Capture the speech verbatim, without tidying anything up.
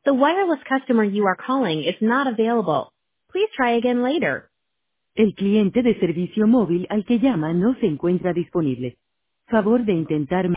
The wireless customer you are calling is not available. Please try again later. El cliente de servicio móvil al que llama no se encuentra disponible. Favor de intentar